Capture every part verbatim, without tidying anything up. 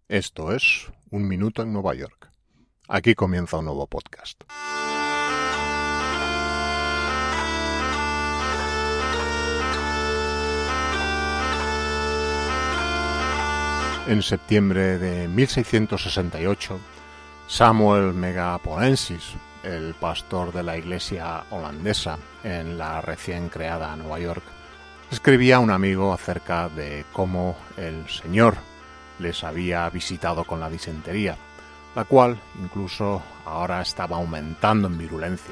Esto es Un Minuto en Nueva York. Aquí comienza un nuevo podcast. En septiembre de mil seiscientos sesenta y ocho, Samuel Megapolensis, el pastor de la iglesia holandesa en la recién creada Nueva York, escribía a un amigo acerca de cómo el Señor les había visitado con la disentería, la cual incluso ahora estaba aumentando en virulencia.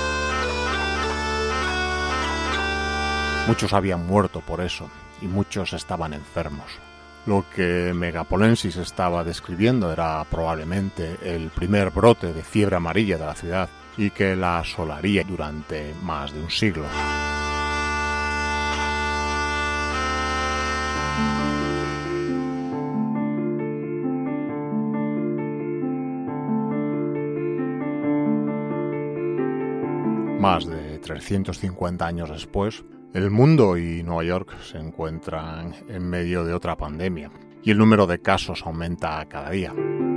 Muchos habían muerto por eso y muchos estaban enfermos. Lo que Megapolensis estaba describiendo era probablemente el primer brote de fiebre amarilla de la ciudad y que la asolaría durante más de un siglo. Más de trescientos cincuenta años después, el mundo y Nueva York se encuentran en medio de otra pandemia y el número de casos aumenta cada día.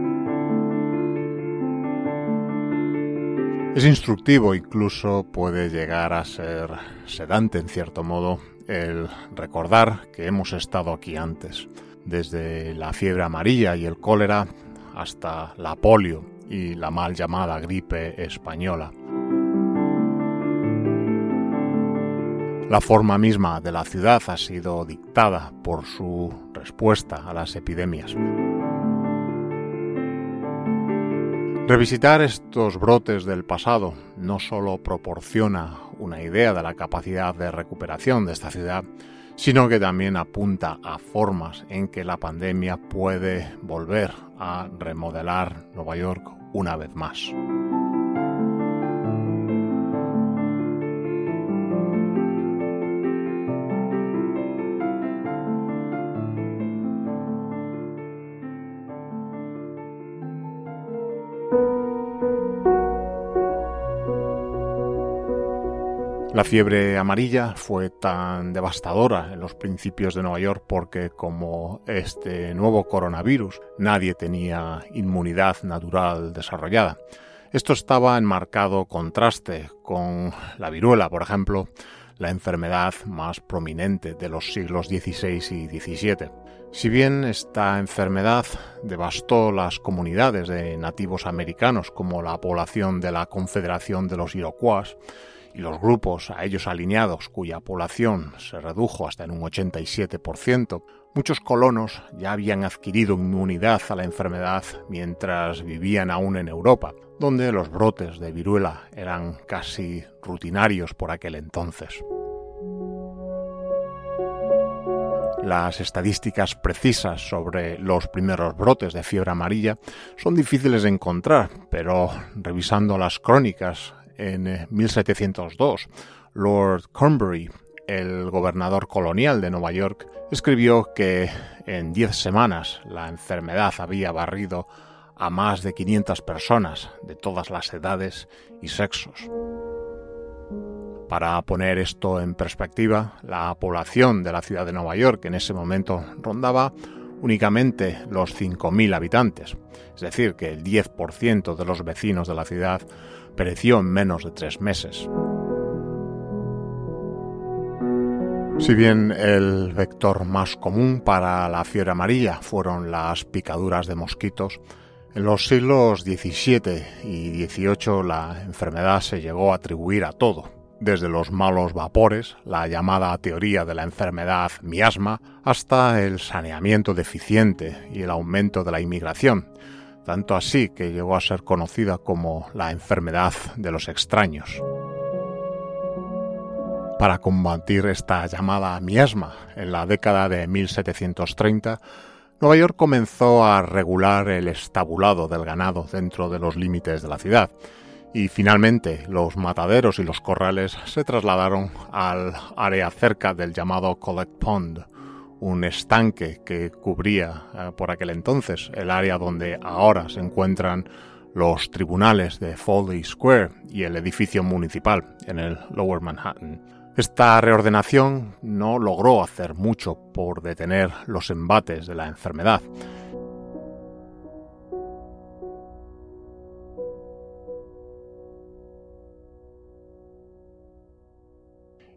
Es instructivo, incluso puede llegar a ser sedante en cierto modo, el recordar que hemos estado aquí antes, desde la fiebre amarilla y el cólera hasta la polio y la mal llamada gripe española. La forma misma de la ciudad ha sido dictada por su respuesta a las epidemias. Revisitar estos brotes del pasado no solo proporciona una idea de la capacidad de recuperación de esta ciudad, sino que también apunta a formas en que la pandemia puede volver a remodelar Nueva York una vez más. La fiebre amarilla fue tan devastadora en los principios de Nueva York porque, como este nuevo coronavirus, nadie tenía inmunidad natural desarrollada. Esto estaba en marcado contraste con la viruela, por ejemplo, la enfermedad más prominente de los siglos dieciséis y diecisiete. Si bien esta enfermedad devastó las comunidades de nativos americanos, como la población de la Confederación de los Iroquois, y los grupos a ellos alineados, cuya población se redujo hasta en un ochenta y siete por ciento, muchos colonos ya habían adquirido inmunidad a la enfermedad mientras vivían aún en Europa, donde los brotes de viruela eran casi rutinarios por aquel entonces. Las estadísticas precisas sobre los primeros brotes de fiebre amarilla son difíciles de encontrar, pero revisando las crónicas, en mil setecientos dos, Lord Cornbury, el gobernador colonial de Nueva York, escribió que en diez semanas la enfermedad había barrido a más de quinientas personas de todas las edades y sexos. Para poner esto en perspectiva, la población de la ciudad de Nueva York en ese momento rondaba únicamente los cinco mil habitantes, es decir, que el diez por ciento de los vecinos de la ciudad pereció en menos de tres meses. Si bien el vector más común para la fiebre amarilla fueron las picaduras de mosquitos, en los siglos diecisiete y dieciocho la enfermedad se llegó a atribuir a todo, desde los malos vapores, la llamada teoría de la enfermedad miasma, hasta el saneamiento deficiente y el aumento de la inmigración, tanto así que llegó a ser conocida como la enfermedad de los extraños. Para combatir esta llamada miasma, en la década de mil setecientos treinta, Nueva York comenzó a regular el estabulado del ganado dentro de los límites de la ciudad, y finalmente los mataderos y los corrales se trasladaron al área cerca del llamado Collect Pond, un estanque que cubría eh, por aquel entonces el área donde ahora se encuentran los tribunales de Foley Square y el edificio municipal en el Lower Manhattan. Esta reordenación no logró hacer mucho por detener los embates de la enfermedad.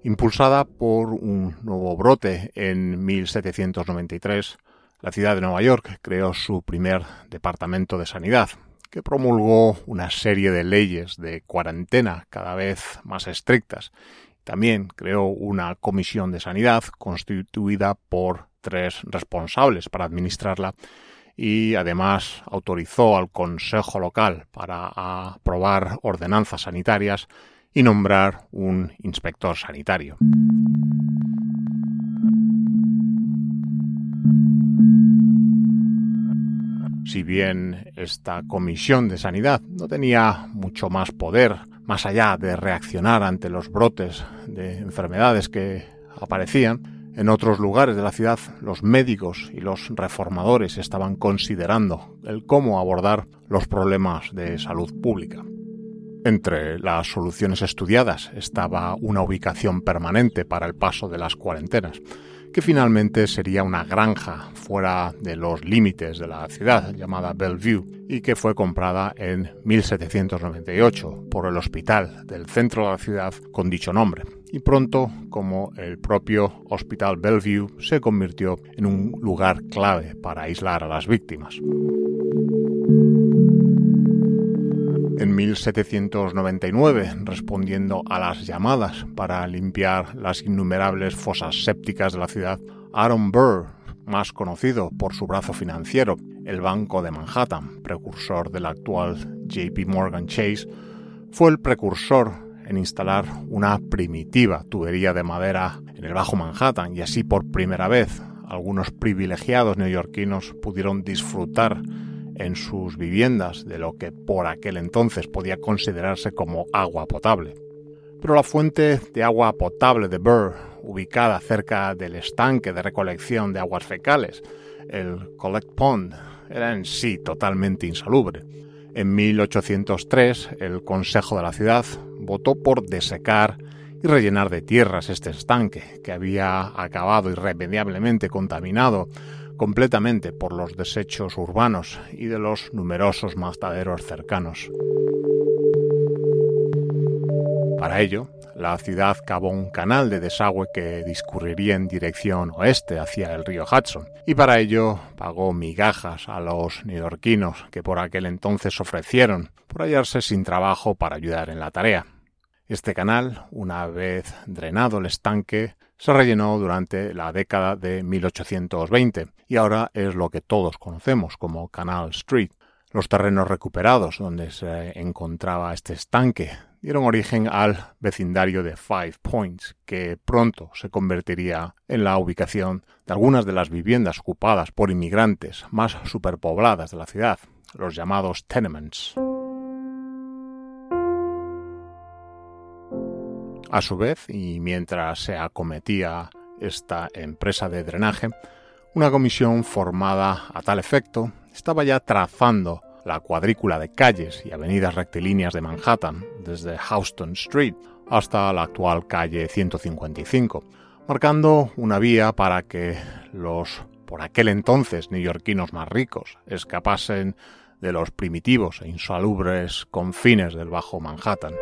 Impulsada por un nuevo brote en mil setecientos noventa y tres, la ciudad de Nueva York creó su primer departamento de sanidad, que promulgó una serie de leyes de cuarentena cada vez más estrictas. También creó una comisión de sanidad constituida por tres responsables para administrarla y además autorizó al Consejo Local para aprobar ordenanzas sanitarias y nombrar un inspector sanitario. Si bien esta comisión de sanidad no tenía mucho más poder, más allá de reaccionar ante los brotes de enfermedades que aparecían, en otros lugares de la ciudad los médicos y los reformadores estaban considerando el cómo abordar los problemas de salud pública. Entre las soluciones estudiadas estaba una ubicación permanente para el paso de las cuarentenas, que finalmente sería una granja fuera de los límites de la ciudad llamada Bellevue y que fue comprada en mil setecientos noventa y ocho por el hospital del centro de la ciudad con dicho nombre. Y pronto, como el propio Hospital Bellevue, se convirtió en un lugar clave para aislar a las víctimas. En mil setecientos noventa y nueve, respondiendo a las llamadas para limpiar las innumerables fosas sépticas de la ciudad, Aaron Burr, más conocido por su brazo financiero, el Banco de Manhattan, precursor del actual J P Morgan Chase, fue el precursor en instalar una primitiva tubería de madera en el Bajo Manhattan y así por primera vez algunos privilegiados neoyorquinos pudieron disfrutar en sus viviendas de lo que por aquel entonces podía considerarse como agua potable. Pero la fuente de agua potable de Burr, ubicada cerca del estanque de recolección de aguas fecales, el Collect Pond, era en sí totalmente insalubre. En mil ochocientos tres, el Consejo de la ciudad votó por desecar y rellenar de tierras este estanque, que había acabado irremediablemente contaminado completamente por los desechos urbanos y de los numerosos mataderos cercanos. Para ello, la ciudad cavó un canal de desagüe que discurriría en dirección oeste hacia el río Hudson, y para ello pagó migajas a los neoyorquinos que por aquel entonces ofrecieron por hallarse sin trabajo para ayudar en la tarea. Este canal, una vez drenado el estanque, se rellenó durante la década de mil ochocientos veinte y ahora es lo que todos conocemos como Canal Street. Los terrenos recuperados donde se encontraba este estanque dieron origen al vecindario de Five Points, que pronto se convertiría en la ubicación de algunas de las viviendas ocupadas por inmigrantes más superpobladas de la ciudad, los llamados tenements. A su vez, y mientras se acometía esta empresa de drenaje, una comisión formada a tal efecto estaba ya trazando la cuadrícula de calles y avenidas rectilíneas de Manhattan, desde Houston Street hasta la actual calle ciento cincuenta y cinco, marcando una vía para que los, por aquel entonces, neoyorquinos más ricos escapasen de los primitivos e insalubres confines del Bajo Manhattan.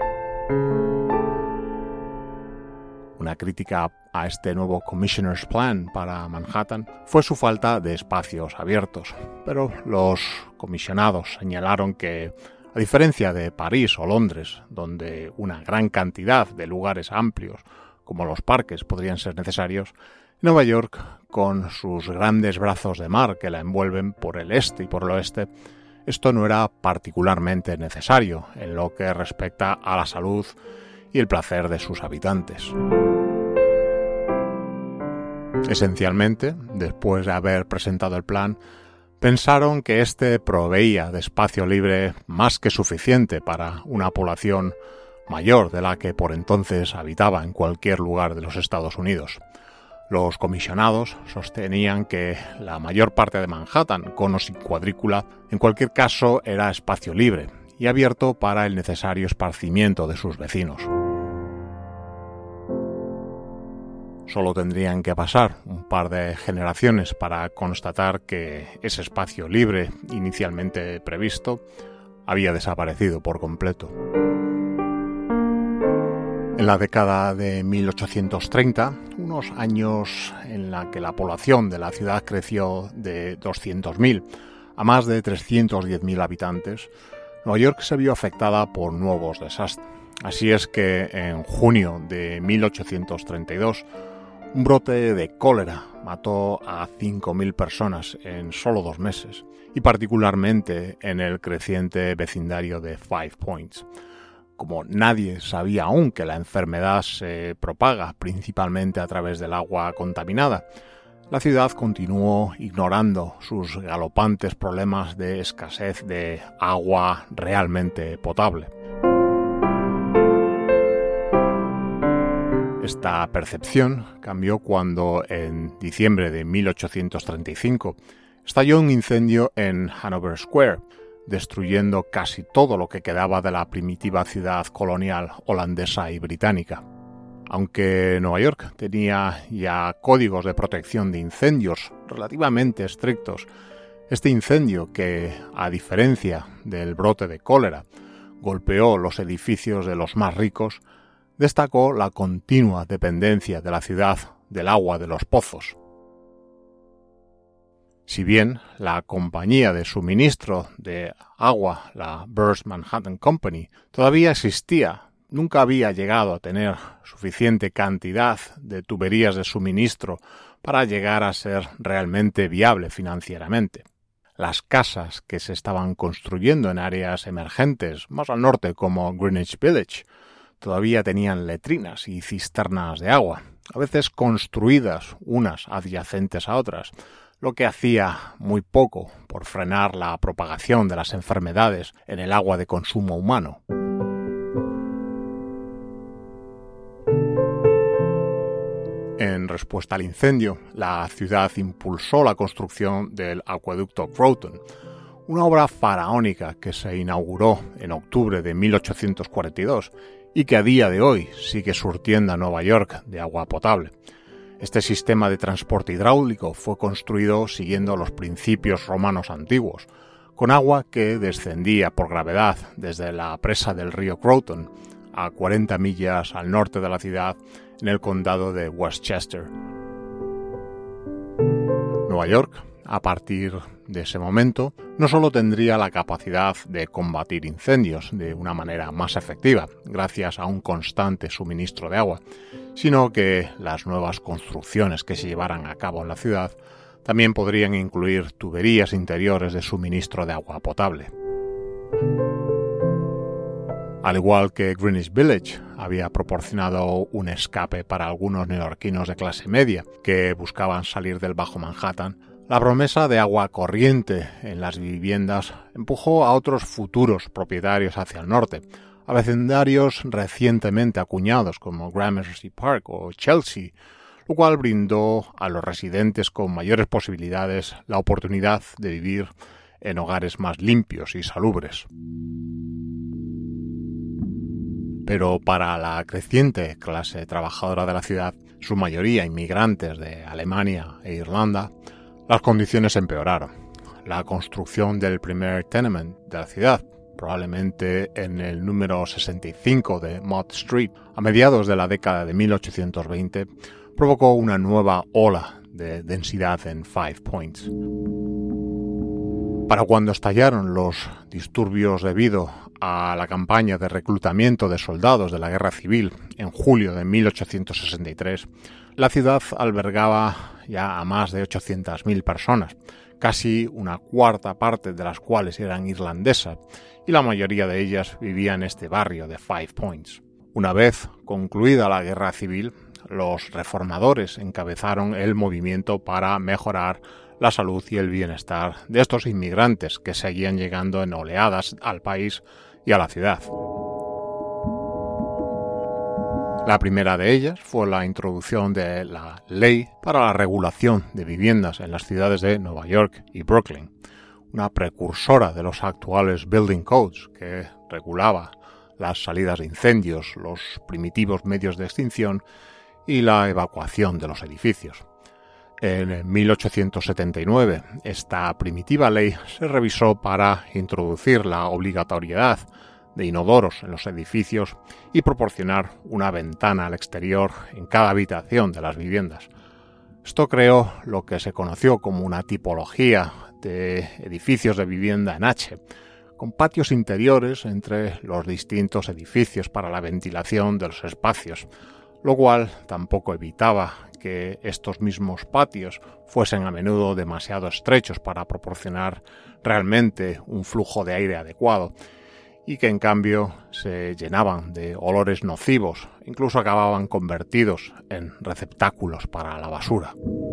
Una crítica a este nuevo Commissioner's Plan para Manhattan fue su falta de espacios abiertos, pero los comisionados señalaron que, a diferencia de París o Londres, donde una gran cantidad de lugares amplios como los parques podrían ser necesarios, Nueva York, con sus grandes brazos de mar que la envuelven por el este y por el oeste, esto no era particularmente necesario en lo que respecta a la salud y el placer de sus habitantes. Esencialmente, después de haber presentado el plan, pensaron que éste proveía de espacio libre más que suficiente para una población mayor de la que por entonces habitaba en cualquier lugar de los Estados Unidos. Los comisionados sostenían que la mayor parte de Manhattan, con o sin cuadrícula, en cualquier caso era espacio libre y abierto para el necesario esparcimiento de sus vecinos. Solo tendrían que pasar un par de generaciones para constatar que ese espacio libre inicialmente previsto había desaparecido por completo. En la década de mil ochocientos treinta, unos años en la que la población de la ciudad creció de doscientos mil a más de trescientos diez mil habitantes, Nueva York se vio afectada por nuevos desastres. Así es que en junio de mil ochocientos treinta y dos, un brote de cólera mató a cinco mil personas en solo dos meses, y particularmente en el creciente vecindario de Five Points. Como nadie sabía aún que la enfermedad se propaga principalmente a través del agua contaminada, la ciudad continuó ignorando sus galopantes problemas de escasez de agua realmente potable. Esta percepción cambió cuando, en diciembre de mil ochocientos treinta y cinco, estalló un incendio en Hanover Square, destruyendo casi todo lo que quedaba de la primitiva ciudad colonial holandesa y británica. Aunque Nueva York tenía ya códigos de protección de incendios relativamente estrictos, este incendio, que, a diferencia del brote de cólera, golpeó los edificios de los más ricos, destacó la continua dependencia de la ciudad del agua de los pozos. Si bien la compañía de suministro de agua, la Burns Manhattan Company, todavía existía, nunca había llegado a tener suficiente cantidad de tuberías de suministro para llegar a ser realmente viable financieramente. Las casas que se estaban construyendo en áreas emergentes, más al norte como Greenwich Village, todavía tenían letrinas y cisternas de agua, a veces construidas unas adyacentes a otras, lo que hacía muy poco por frenar la propagación de las enfermedades en el agua de consumo humano. En respuesta al incendio, la ciudad impulsó la construcción del acueducto Groton, una obra faraónica que se inauguró en octubre de mil ochocientos cuarenta y dos y que a día de hoy sigue surtiendo a Nueva York de agua potable. Este sistema de transporte hidráulico fue construido siguiendo los principios romanos antiguos, con agua que descendía por gravedad desde la presa del río Groton a cuarenta millas al norte de la ciudad en el condado de Westchester. Nueva York, a partir de ese momento, no solo tendría la capacidad de combatir incendios de una manera más efectiva, gracias a un constante suministro de agua, sino que las nuevas construcciones que se llevaran a cabo en la ciudad también podrían incluir tuberías interiores de suministro de agua potable. Al igual que Greenwich Village había proporcionado un escape para algunos neoyorquinos de clase media que buscaban salir del Bajo Manhattan, la promesa de agua corriente en las viviendas empujó a otros futuros propietarios hacia el norte, a vecindarios recientemente acuñados como Gramercy Park o Chelsea, lo cual brindó a los residentes con mayores posibilidades la oportunidad de vivir en hogares más limpios y salubres. Pero para la creciente clase trabajadora de la ciudad, su mayoría inmigrantes de Alemania e Irlanda, las condiciones empeoraron. La construcción del primer tenement de la ciudad, probablemente en el número sesenta y cinco de Mott Street, a mediados de la década de mil ochocientos veinte, provocó una nueva ola de densidad en Five Points. Para cuando estallaron los disturbios debido a la campaña de reclutamiento de soldados de la Guerra Civil en julio de mil ochocientos sesenta y tres, la ciudad albergaba ya a más de ochocientas mil personas, casi una cuarta parte de las cuales eran irlandesas, y la mayoría de ellas vivía en este barrio de Five Points. Una vez concluida la Guerra Civil, los reformadores encabezaron el movimiento para mejorar la salud y el bienestar de estos inmigrantes que seguían llegando en oleadas al país y a la ciudad. La primera de ellas fue la introducción de la Ley para la Regulación de Viviendas en las ciudades de Nueva York y Brooklyn, una precursora de los actuales Building Codes que regulaba las salidas de incendios, los primitivos medios de extinción y la evacuación de los edificios. En mil ochocientos setenta y nueve, esta primitiva ley se revisó para introducir la obligatoriedad de inodoros en los edificios y proporcionar una ventana al exterior en cada habitación de las viviendas. Esto creó lo que se conoció como una tipología de edificios de vivienda en H, con patios interiores entre los distintos edificios para la ventilación de los espacios, lo cual tampoco evitaba que estos mismos patios fuesen a menudo demasiado estrechos para proporcionar realmente un flujo de aire adecuado y que en cambio se llenaban de olores nocivos, incluso acababan convertidos en receptáculos para la basura.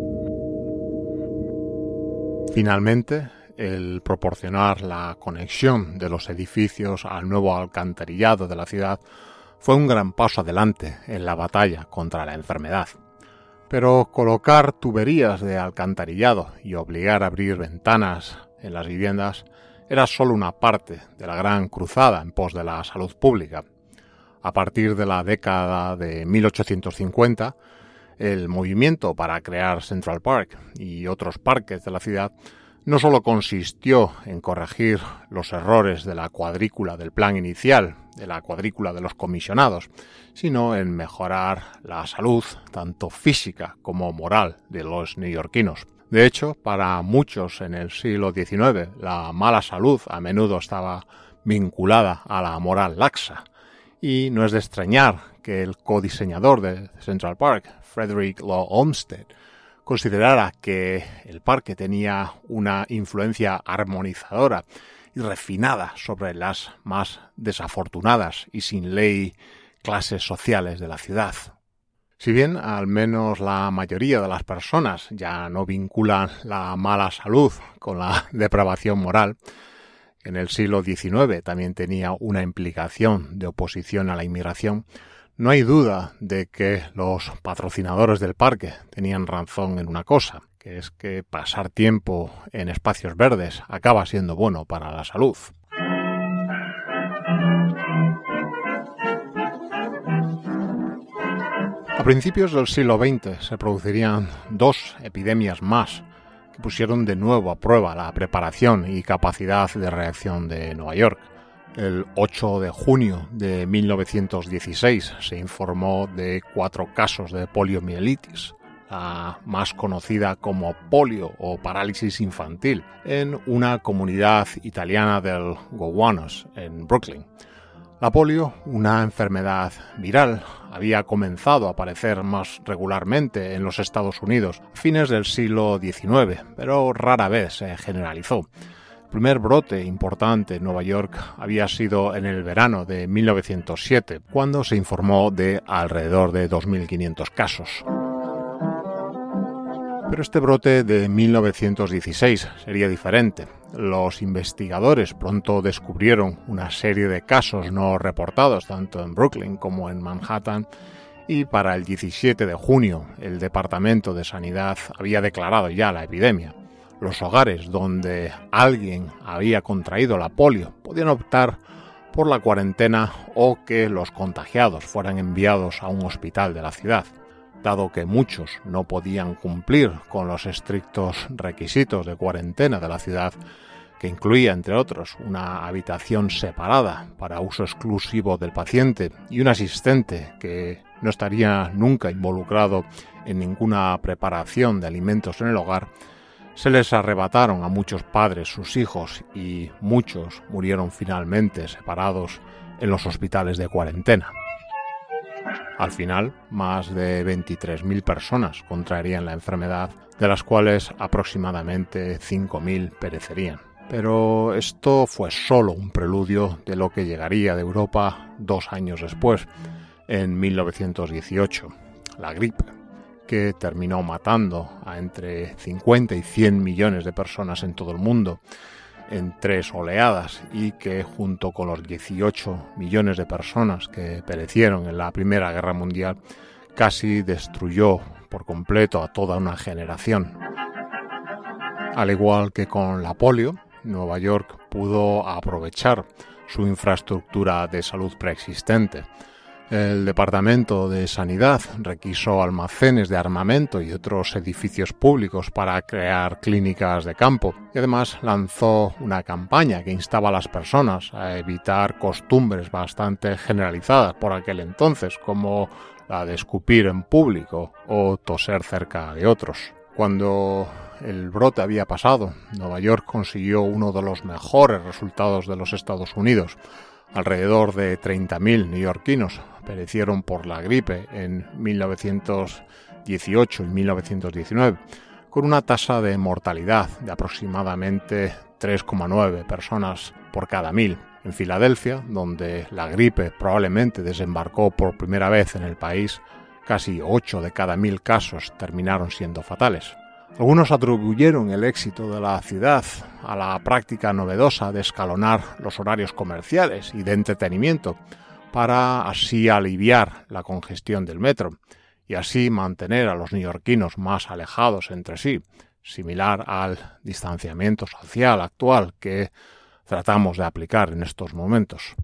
Finalmente, el proporcionar la conexión de los edificios al nuevo alcantarillado de la ciudad fue un gran paso adelante en la batalla contra la enfermedad. Pero colocar tuberías de alcantarillado y obligar a abrir ventanas en las viviendas era solo una parte de la gran cruzada en pos de la salud pública. A partir de la década de mil ochocientos cincuenta, el movimiento para crear Central Park y otros parques de la ciudad no solo consistió en corregir los errores de la cuadrícula del plan inicial, de la cuadrícula de los comisionados, sino en mejorar la salud, tanto física como moral, de los neoyorquinos. De hecho, para muchos en el siglo diecinueve, la mala salud a menudo estaba vinculada a la moral laxa, y no es de extrañar que el codiseñador de Central Park, Frederick Law Olmsted, considerara que el parque tenía una influencia armonizadora y refinada sobre las más desafortunadas y sin ley clases sociales de la ciudad. Si bien al menos la mayoría de las personas ya no vinculan la mala salud con la depravación moral, en el siglo diecinueve también tenía una implicación de oposición a la inmigración, no hay duda de que los patrocinadores del parque tenían razón en una cosa, que es que pasar tiempo en espacios verdes acaba siendo bueno para la salud. A principios del siglo veinte se producirían dos epidemias más que pusieron de nuevo a prueba la preparación y capacidad de reacción de Nueva York. El ocho de junio de mil novecientos dieciséis se informó de cuatro casos de poliomielitis, la más conocida como polio o parálisis infantil, en una comunidad italiana del Gowanus, en Brooklyn. La polio, una enfermedad viral, había comenzado a aparecer más regularmente en los Estados Unidos a fines del siglo diecinueve, pero rara vez se generalizó. El primer brote importante en Nueva York había sido en el verano de mil novecientos siete, cuando se informó de alrededor de dos mil quinientos casos. Pero este brote de mil novecientos dieciséis sería diferente. Los investigadores pronto descubrieron una serie de casos no reportados tanto en Brooklyn como en Manhattan, y para el diecisiete de junio el Departamento de Sanidad había declarado ya la epidemia. Los hogares donde alguien había contraído la polio podían optar por la cuarentena o que los contagiados fueran enviados a un hospital de la ciudad. Dado que muchos no podían cumplir con los estrictos requisitos de cuarentena de la ciudad, que incluía, entre otros, una habitación separada para uso exclusivo del paciente y un asistente que no estaría nunca involucrado en ninguna preparación de alimentos en el hogar, se les arrebataron a muchos padres sus hijos y muchos murieron finalmente separados en los hospitales de cuarentena. Al final, más de veintitrés mil personas contraerían la enfermedad, de las cuales aproximadamente cinco mil perecerían. Pero esto fue solo un preludio de lo que llegaría de Europa dos años después, en mil novecientos dieciocho, la gripe, que terminó matando a entre cincuenta y cien millones de personas en todo el mundo en tres oleadas y que, junto con los dieciocho millones de personas que perecieron en la Primera Guerra Mundial, casi destruyó por completo a toda una generación. Al igual que con la polio, Nueva York pudo aprovechar su infraestructura de salud preexistente. El Departamento de Sanidad requisó almacenes de armamento y otros edificios públicos para crear clínicas de campo y además lanzó una campaña que instaba a las personas a evitar costumbres bastante generalizadas por aquel entonces, como la de escupir en público o toser cerca de otros. Cuando el brote había pasado, Nueva York consiguió uno de los mejores resultados de los Estados Unidos. Alrededor de treinta mil neoyorquinos perecieron por la gripe en mil novecientos dieciocho y mil novecientos diecinueve, con una tasa de mortalidad de aproximadamente tres coma nueve personas por cada mil. En Filadelfia, donde la gripe probablemente desembarcó por primera vez en el país, casi ocho de cada mil casos terminaron siendo fatales. Algunos atribuyeron el éxito de la ciudad a la práctica novedosa de escalonar los horarios comerciales y de entretenimiento para así aliviar la congestión del metro y así mantener a los neoyorquinos más alejados entre sí, similar al distanciamiento social actual que tratamos de aplicar en estos momentos.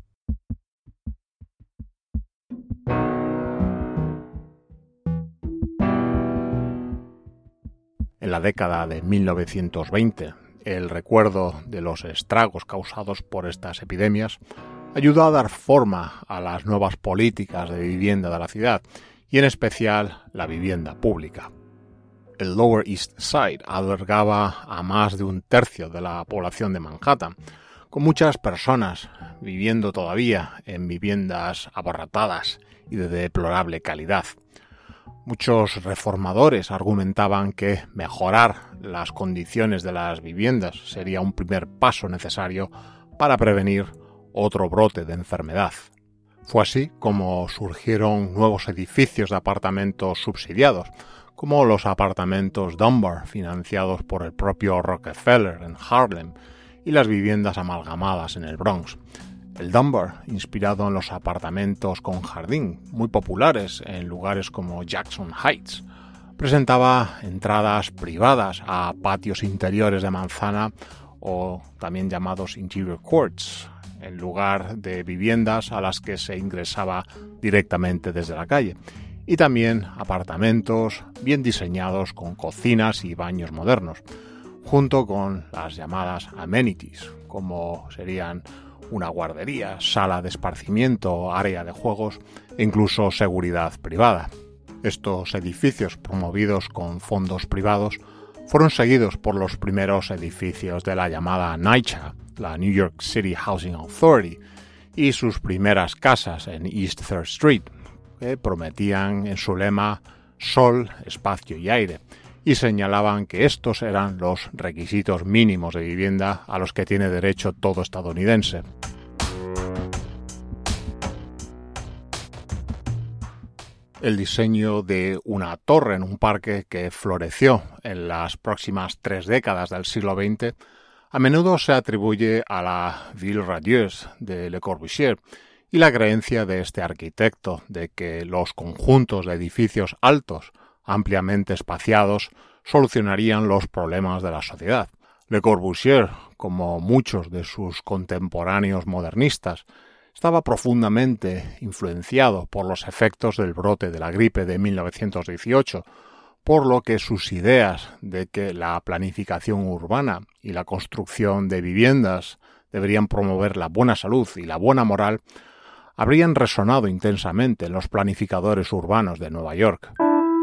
En la década de mil novecientos veinte, el recuerdo de los estragos causados por estas epidemias ayudó a dar forma a las nuevas políticas de vivienda de la ciudad, y en especial la vivienda pública. El Lower East Side albergaba a más de un tercio de la población de Manhattan, con muchas personas viviendo todavía en viviendas abarrotadas y de deplorable calidad. Muchos reformadores argumentaban que mejorar las condiciones de las viviendas sería un primer paso necesario para prevenir otro brote de enfermedad. Fue así como surgieron nuevos edificios de apartamentos subsidiados, como los apartamentos Dunbar, financiados por el propio Rockefeller en Harlem, y las viviendas amalgamadas en el Bronx. El Dunbar, inspirado en los apartamentos con jardín, muy populares en lugares como Jackson Heights, presentaba entradas privadas a patios interiores de manzana o también llamados interior courts, en lugar de viviendas a las que se ingresaba directamente desde la calle, y también apartamentos bien diseñados con cocinas y baños modernos, junto con las llamadas amenities, como serían una guardería, sala de esparcimiento, área de juegos e incluso seguridad privada. Estos edificios, promovidos con fondos privados, fueron seguidos por los primeros edificios de la llamada NYCHA, la New York City Housing Authority, y sus primeras casas en East Third Street, que prometían en su lema sol, espacio y aire, y señalaban que estos eran los requisitos mínimos de vivienda a los que tiene derecho todo estadounidense. El diseño de una torre en un parque que floreció en las próximas tres décadas del siglo veinte a menudo se atribuye a la Ville radieuse de Le Corbusier y la creencia de este arquitecto de que los conjuntos de edificios altos, ampliamente espaciados, solucionarían los problemas de la sociedad. Le Corbusier, como muchos de sus contemporáneos modernistas, estaba profundamente influenciado por los efectos del brote de la gripe de mil novecientos dieciocho, por lo que sus ideas de que la planificación urbana y la construcción de viviendas deberían promover la buena salud y la buena moral habrían resonado intensamente en los planificadores urbanos de Nueva York.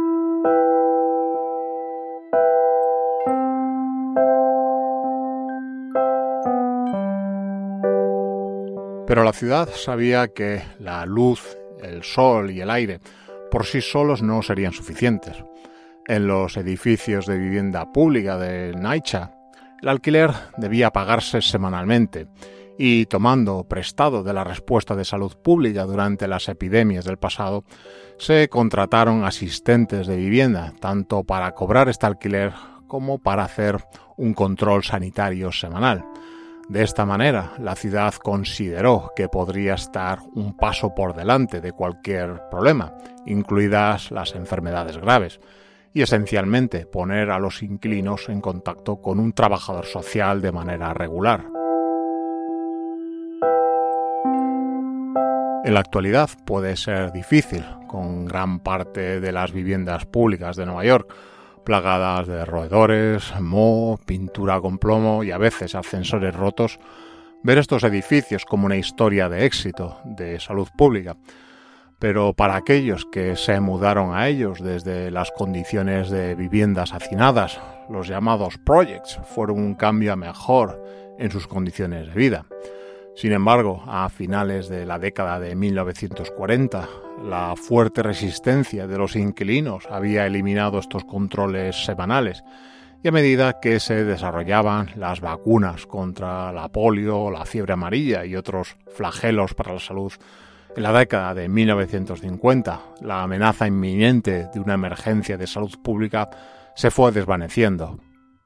Pero la ciudad sabía que la luz, el sol y el aire por sí solos no serían suficientes. En los edificios de vivienda pública de NYCHA, el alquiler debía pagarse semanalmente y, tomando prestado de la respuesta de salud pública durante las epidemias del pasado, se contrataron asistentes de vivienda, tanto para cobrar este alquiler como para hacer un control sanitario semanal. De esta manera, la ciudad consideró que podría estar un paso por delante de cualquier problema, incluidas las enfermedades graves, y esencialmente poner a los inquilinos en contacto con un trabajador social de manera regular. En la actualidad puede ser difícil, con gran parte de las viviendas públicas de Nueva York plagadas de roedores, moho, pintura con plomo y a veces ascensores rotos, ver estos edificios como una historia de éxito, de salud pública. Pero para aquellos que se mudaron a ellos desde las condiciones de viviendas hacinadas, los llamados projects fueron un cambio a mejor en sus condiciones de vida. Sin embargo, a finales de la década de mil novecientos cuarenta, la fuerte resistencia de los inquilinos había eliminado estos controles semanales, y a medida que se desarrollaban las vacunas contra la polio, la fiebre amarilla y otros flagelos para la salud, en la década de mil novecientos cincuenta, la amenaza inminente de una emergencia de salud pública se fue desvaneciendo.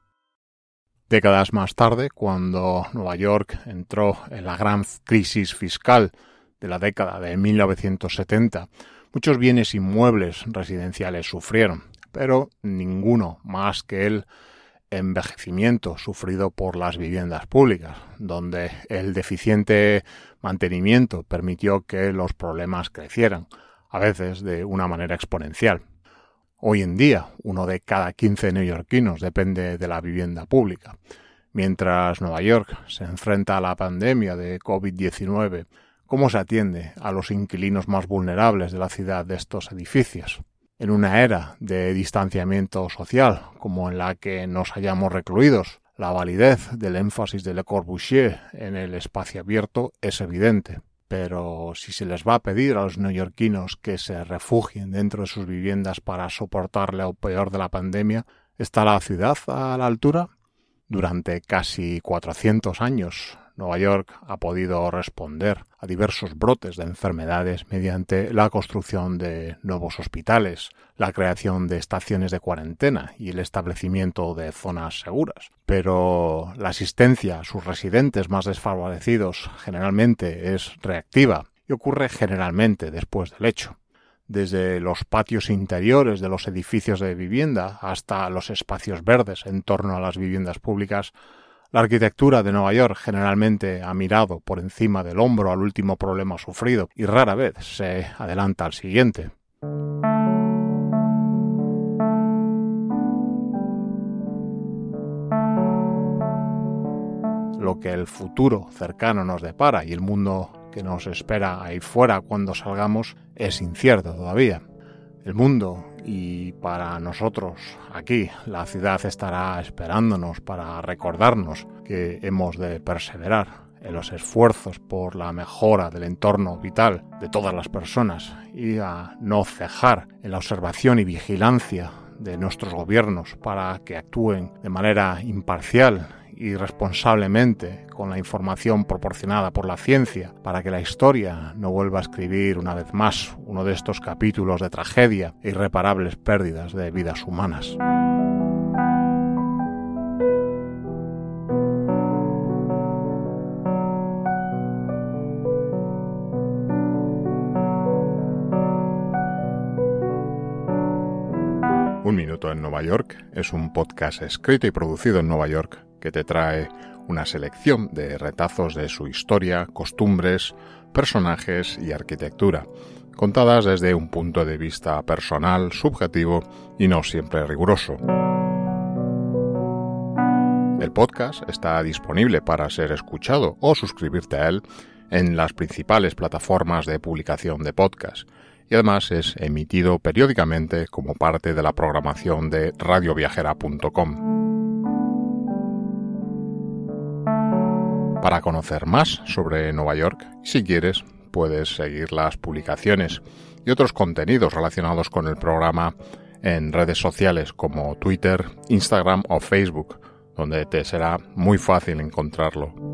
Décadas más tarde, cuando Nueva York entró en la gran crisis fiscal de la década de mil novecientos setenta, muchos bienes inmuebles residenciales sufrieron, pero ninguno más que el envejecimiento sufrido por las viviendas públicas, donde el deficiente mantenimiento permitió que los problemas crecieran, a veces de una manera exponencial. Hoy en día, uno de cada quince neoyorquinos depende de la vivienda pública. Mientras Nueva York se enfrenta a la pandemia de covid diecinueve, ¿cómo se atiende a los inquilinos más vulnerables de la ciudad de estos edificios? En una era de distanciamiento social, como en la que nos hallamos recluidos, la validez del énfasis de Le Corbusier en el espacio abierto es evidente. Pero si se les va a pedir a los neoyorquinos que se refugien dentro de sus viviendas para soportar lo peor de la pandemia, ¿está la ciudad a la altura? Durante casi cuatrocientos años, Nueva York ha podido responder a diversos brotes de enfermedades mediante la construcción de nuevos hospitales, la creación de estaciones de cuarentena y el establecimiento de zonas seguras. Pero la asistencia a sus residentes más desfavorecidos generalmente es reactiva y ocurre generalmente después del hecho. Desde los patios interiores de los edificios de vivienda hasta los espacios verdes en torno a las viviendas públicas, la arquitectura de Nueva York generalmente ha mirado por encima del hombro al último problema sufrido y rara vez se adelanta al siguiente. Lo que el futuro cercano nos depara y el mundo que nos espera ahí fuera cuando salgamos es incierto todavía. El mundo y para nosotros aquí la ciudad estará esperándonos para recordarnos que hemos de perseverar en los esfuerzos por la mejora del entorno vital de todas las personas y a no cejar en la observación y vigilancia de nuestros gobiernos para que actúen de manera imparcial y responsablemente con la información proporcionada por la ciencia para que la historia no vuelva a escribir una vez más uno de estos capítulos de tragedia e irreparables pérdidas de vidas humanas. Un Minuto en Nueva York es un podcast escrito y producido en Nueva York que te trae una selección de retazos de su historia, costumbres, personajes y arquitectura, contadas desde un punto de vista personal, subjetivo y no siempre riguroso. El podcast está disponible para ser escuchado o suscribirte a él en las principales plataformas de publicación de podcast y además es emitido periódicamente como parte de la programación de radio viajera punto com. Para conocer más sobre Nueva York, si quieres, puedes seguir las publicaciones y otros contenidos relacionados con el programa en redes sociales como Twitter, Instagram o Facebook, donde te será muy fácil encontrarlo.